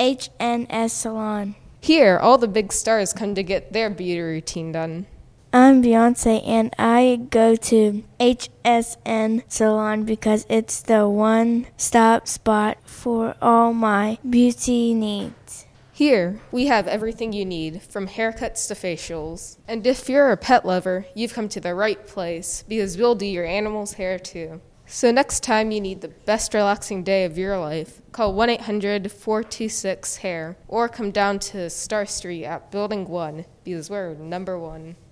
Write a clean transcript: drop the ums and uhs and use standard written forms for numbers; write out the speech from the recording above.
HNS Salon. Here, all the big stars come to get their beauty routine done. I'm Beyonce and I go to HSN Salon because it's the one-stop spot for all my beauty needs. Here, we have everything you need, from haircuts to facials. And if you're a pet lover, you've come to the right place, because we'll do your animal's hair too. So next time you need the best relaxing day of your life, call 1-800-426-HAIR or come down to Star Street at Building 1, because we're number 1.